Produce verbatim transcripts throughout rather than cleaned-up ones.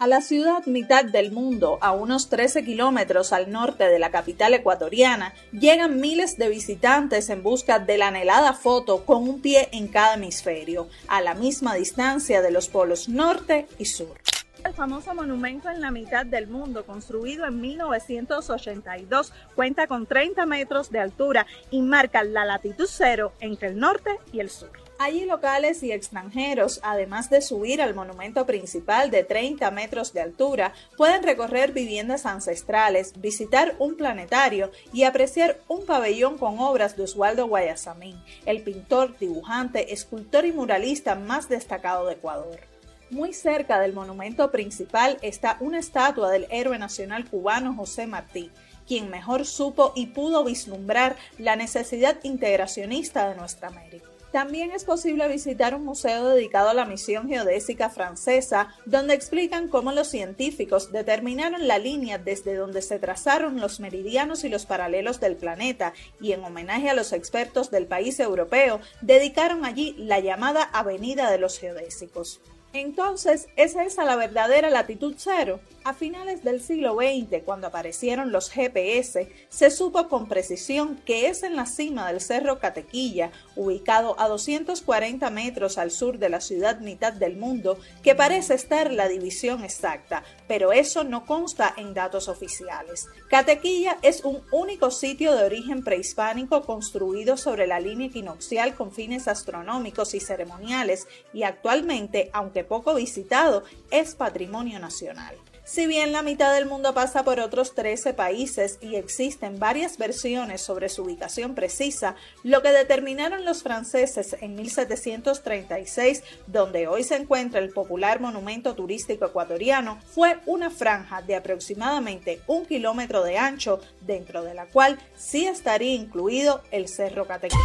A la ciudad mitad del mundo, a unos trece kilómetros al norte de la capital ecuatoriana, llegan miles de visitantes en busca de la anhelada foto con un pie en cada hemisferio, a la misma distancia de los polos norte y sur. El famoso monumento en la mitad del mundo, construido en mil novecientos ochenta y dos, cuenta con treinta metros de altura y marca la latitud cero entre el norte y el sur. Allí locales y extranjeros, además de subir al monumento principal de treinta metros de altura, pueden recorrer viviendas ancestrales, visitar un planetario y apreciar un pabellón con obras de Oswaldo Guayasamín, el pintor, dibujante, escultor y muralista más destacado de Ecuador. Muy cerca del monumento principal está una estatua del héroe nacional cubano José Martí, quien mejor supo y pudo vislumbrar la necesidad integracionista de nuestra América. También es posible visitar un museo dedicado a la misión geodésica francesa, donde explican cómo los científicos determinaron la línea desde donde se trazaron los meridianos y los paralelos del planeta, y en homenaje a los expertos del país europeo, dedicaron allí la llamada Avenida de los Geodésicos. Entonces, ¿es esa la verdadera latitud cero? A finales del siglo veinte, cuando aparecieron los G P S, se supo con precisión que es en la cima del Cerro Catequilla, ubicado a doscientos cuarenta metros al sur de la ciudad mitad del mundo, que parece estar la división exacta, pero eso no consta en datos oficiales. Catequilla es un único sitio de origen prehispánico construido sobre la línea equinoccial con fines astronómicos y ceremoniales, y actualmente, aunque poco visitado, es patrimonio nacional. Si bien la mitad del mundo pasa por otros trece países y existen varias versiones sobre su ubicación precisa, lo que determinaron los franceses en mil setecientos treinta y seis, donde hoy se encuentra el popular monumento turístico ecuatoriano, fue una franja de aproximadamente un kilómetro de ancho, dentro de la cual sí estaría incluido el Cerro Catequilla.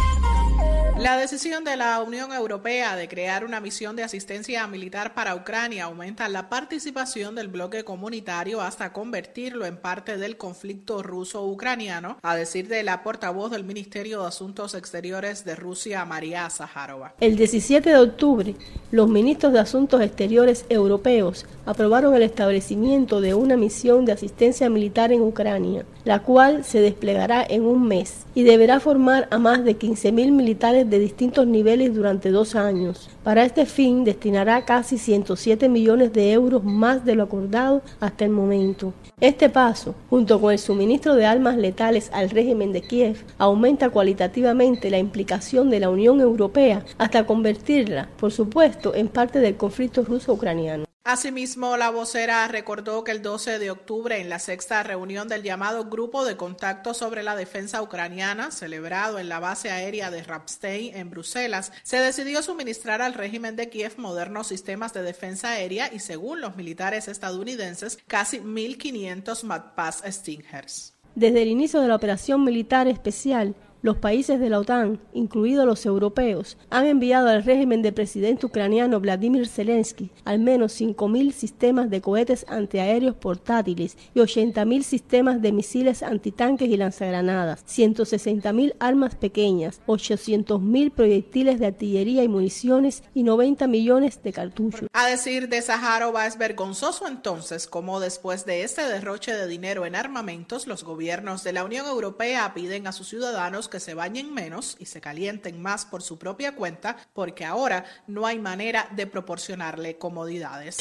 La decisión de la Unión Europea de crear una misión de asistencia militar para Ucrania aumenta la participación del bloque comunitario hasta convertirlo en parte del conflicto ruso-ucraniano, a decir de la portavoz del Ministerio de Asuntos Exteriores de Rusia, María Zaharova. El diecisiete de octubre, los ministros de Asuntos Exteriores europeos aprobaron el establecimiento de una misión de asistencia militar en Ucrania, la cual se desplegará en un mes y deberá formar a más de quince mil militares de distintos niveles durante dos años. Para este fin destinará casi ciento siete millones de euros más de lo acordado hasta el momento. Este paso, junto con el suministro de armas letales al régimen de Kiev, aumenta cualitativamente la implicación de la Unión Europea hasta convertirla, por supuesto, en parte del conflicto ruso-ucraniano. Asimismo, la vocera recordó que el doce de octubre, en la sexta reunión del llamado Grupo de Contacto sobre la Defensa Ucraniana, celebrado en la base aérea de Ramstein en Bruselas, se decidió suministrar al régimen de Kiev modernos sistemas de defensa aérea y, según los militares estadounidenses, casi mil quinientos Matpas Stingers. Desde el inicio de la operación militar especial, los países de la OTAN, incluidos los europeos, han enviado al régimen del presidente ucraniano Vladimir Zelensky al menos cinco mil sistemas de cohetes antiaéreos portátiles y ochenta mil sistemas de misiles antitanques y lanzagranadas, ciento sesenta mil armas pequeñas, ochocientos mil proyectiles de artillería y municiones y noventa millones de cartuchos. A decir de Zaharova, es vergonzoso entonces cómo después de este derroche de dinero en armamentos, los gobiernos de la Unión Europea piden a sus ciudadanos que se bañen menos y se calienten más por su propia cuenta, porque ahora no hay manera de proporcionarle comodidades.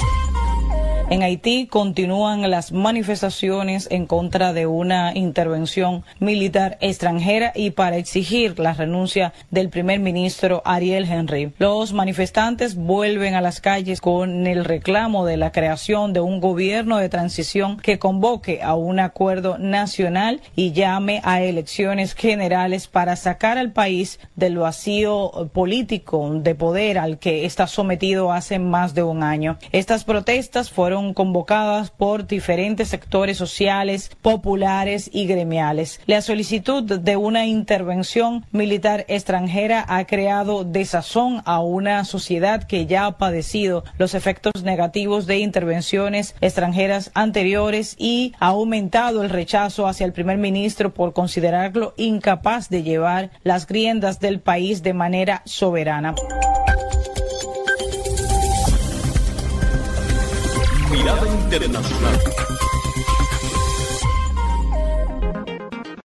En Haití continúan las manifestaciones en contra de una intervención militar extranjera y para exigir la renuncia del primer ministro Ariel Henry. Los manifestantes vuelven a las calles con el reclamo de la creación de un gobierno de transición que convoque a un acuerdo nacional y llame a elecciones generales para sacar al país del vacío político de poder al que está sometido hace más de un año. Estas protestas fueron convocadas por diferentes sectores sociales, populares y gremiales. La solicitud de una intervención militar extranjera ha creado desazón a una sociedad que ya ha padecido los efectos negativos de intervenciones extranjeras anteriores y ha aumentado el rechazo hacia el primer ministro por considerarlo incapaz de llevar las riendas del país de manera soberana. Mirada Internacional.